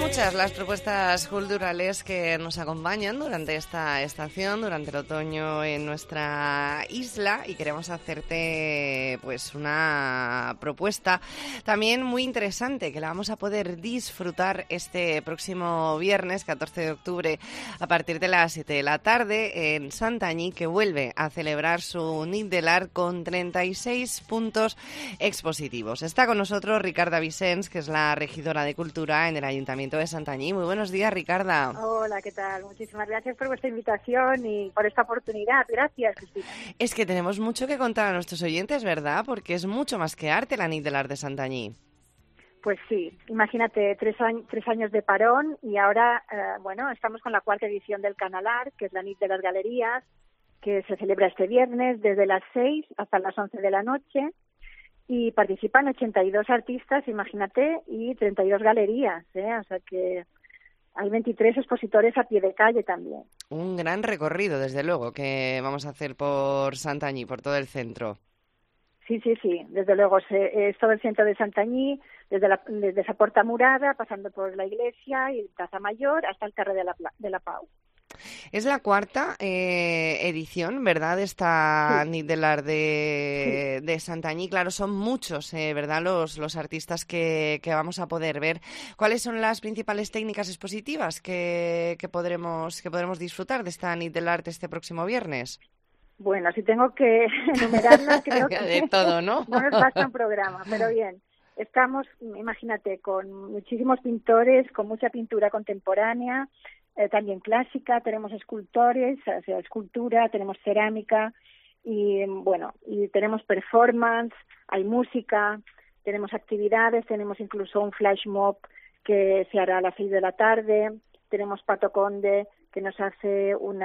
muchas las propuestas culturales que nos acompañan durante esta estación, durante el otoño en nuestra isla, y queremos hacerte pues una propuesta también muy interesante que la vamos a poder disfrutar este próximo viernes 14 de octubre a partir de las 7 de la tarde en Santanyí, que vuelve a celebrar su Nit de l'Art con 36 puntos expositivos. Está con nosotros Ricarda Vicens, que es la regidora de Cultura en el Ayuntamiento de Santanyí. Muy buenos días, Ricarda. Hola, ¿qué tal? Muchísimas gracias por vuestra invitación y por esta oportunidad. Gracias, Cristina. Es que tenemos mucho que contar a nuestros oyentes, ¿verdad? Porque es mucho más que arte la Nit de l'Art de Santanyí. Pues sí, imagínate, tres años de parón y ahora, estamos con la 4ª edición del Canalar, que es la Nit de las Galerías, que se celebra este viernes desde las 6 hasta las 11 de la noche. Y participan 82 artistas, imagínate, y 32 galerías, o sea que hay 23 expositores a pie de calle también. Un gran recorrido, desde luego, que vamos a hacer por Santanyí, por todo el centro. Sí, desde luego, es todo el centro de Santanyí, desde esa Porta Murada, pasando por la iglesia y Plaza Mayor, hasta el carrer de la Pau. Es la 4ª edición, ¿verdad?, de esta Sí. Nit de l'Art de Santanyí. Claro, son muchos, ¿verdad?, los artistas que vamos a poder ver. ¿Cuáles son las principales técnicas expositivas que podremos disfrutar de esta Nit de l'Art este próximo viernes? Bueno, si tengo que enumerarlas, creo que de todo, ¿no? No nos basta un programa, pero bien. Estamos, imagínate, con muchísimos pintores, con mucha pintura contemporánea, también clásica, tenemos escultores, o sea, escultura, tenemos cerámica y tenemos performance, hay música, tenemos actividades, tenemos incluso un flash mob que se hará a las 6 de la tarde, tenemos Pato Conde que nos hace un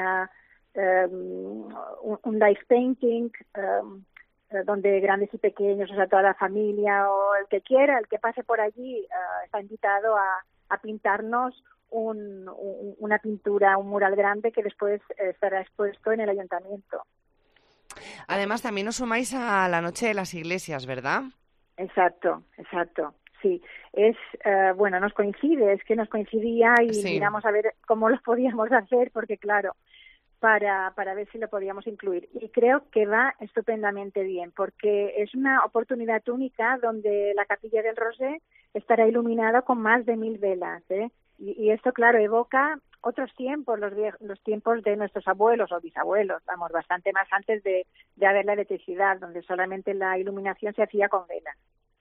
live painting donde grandes y pequeños, o sea, toda la familia o el que quiera, el que pase por allí está invitado a pintarnos una pintura, un mural grande que después estará expuesto en el ayuntamiento. Además, también os sumáis a la Noche de las Iglesias, ¿verdad? Exacto. Sí, nos coincidía y sí. Miramos a ver cómo lo podíamos hacer, porque claro, para ver si lo podíamos incluir. Y creo que va estupendamente bien, porque es una oportunidad única donde la Capilla del Roser estará iluminada con más de 1000 velas, Y esto, claro, evoca otros tiempos, los tiempos de nuestros abuelos o bisabuelos, bastante más antes de haber la electricidad, donde solamente la iluminación se hacía con velas.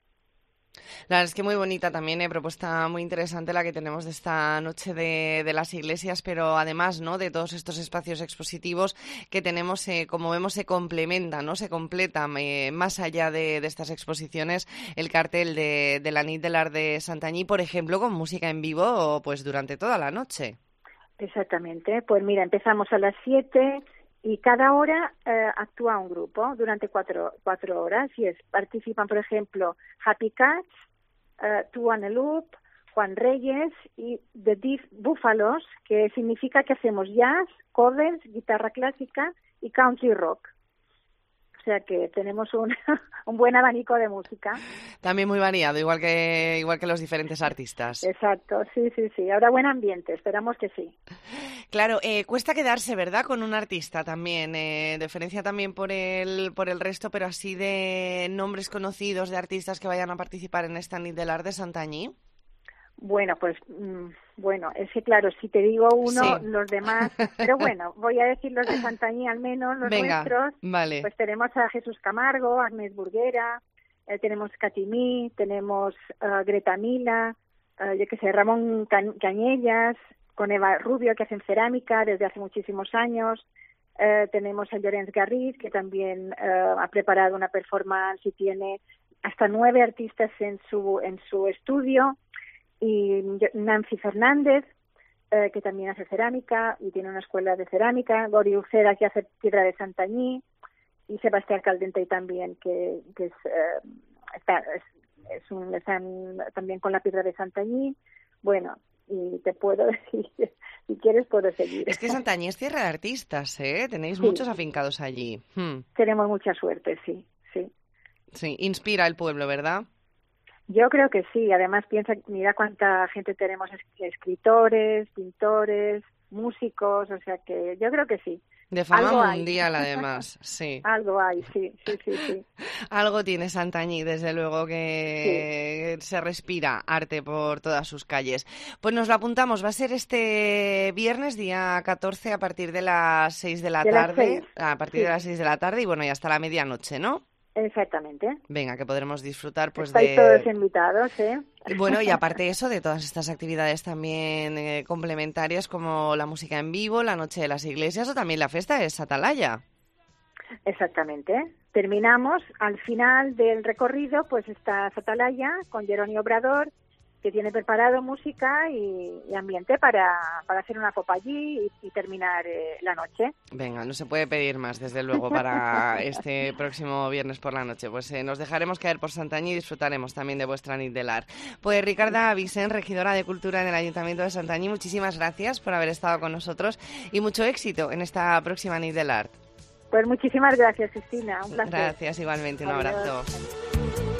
La verdad es que muy bonita también, propuesta muy interesante la que tenemos de esta Noche de las Iglesias, pero además, ¿no?, de todos estos espacios expositivos que tenemos, como vemos, se complementan, ¿no?, se completan más allá de estas exposiciones, el cartel de la Nit de l'Art de Santanyí, por ejemplo, con música en vivo pues durante toda la noche. Exactamente, pues mira, empezamos a las 7 y cada hora actúa un grupo durante 4 horas y participan, por ejemplo, Happy Cats, Two and a Loop, Juan Reyes y The Deaf Búfalos, que significa que hacemos jazz, covers, guitarra clásica y country rock. O sea que tenemos un buen abanico de música. También muy variado, igual que los diferentes artistas. Exacto, sí. Habrá buen ambiente, esperamos que sí. Claro, cuesta quedarse, ¿verdad?, con un artista también. Diferencia también por el resto, pero así de nombres conocidos de artistas que vayan a participar en esta Nit de l'Art de Santanyí. Bueno, pues es que claro, si te digo uno, sí. Los demás, pero bueno, voy a decir los de Santanyí al menos, los nuestros. Vale. Pues tenemos a Jesús Camargo, Agnès Burguera, tenemos Catimí, tenemos Greta Mila, Ramón Cañellas, con Eva Rubio, que hacen cerámica desde hace muchísimos años. Tenemos a Llorenç Garriz, que también ha preparado una performance y tiene hasta 9 artistas en su estudio. Y Nancy Fernández, que también hace cerámica y tiene una escuela de cerámica, Gori Uceda, que hace piedra de Santanyí, y Sebastián Caldentey también, que están también con la piedra de Santanyí. Bueno, y te puedo decir, si quieres puedo seguir. Es que Santanyí es tierra de artistas, ¿eh? Tenéis muchos afincados allí. Tenemos mucha suerte, sí. Sí, inspira el pueblo, ¿verdad? Yo creo que sí. Además, mira cuánta gente tenemos, escritores, pintores, músicos, o sea que yo creo que sí. De fama Algo mundial, hay. además, sí. Algo hay, sí. Algo tiene Santanyí, desde luego que se respira arte por todas sus calles. Pues nos lo apuntamos, va a ser este viernes, día 14, a partir de las 6 de la tarde. A partir de las 6 de la tarde y bueno, y hasta la medianoche, ¿no? Exactamente. Venga, que podremos disfrutar pues Estáis todos invitados, ¿eh? Bueno, y aparte de eso, de todas estas actividades también complementarias como la música en vivo, la noche de las iglesias o también la fiesta de Atalaya. Exactamente. Terminamos, al final del recorrido, pues está Atalaya con Jerónimo Obrador, que tiene preparado música y ambiente para hacer una copa allí y terminar la noche. Venga, no se puede pedir más, desde luego, para este próximo viernes por la noche. Pues nos dejaremos caer por Santanyí y disfrutaremos también de vuestra nit del art. Pues Ricarda Vicent, regidora de Cultura en el Ayuntamiento de Santanyí, muchísimas gracias por haber estado con nosotros y mucho éxito en esta próxima nit del art. Pues muchísimas gracias, Cristina. Un placer. Gracias, igualmente. Un abrazo.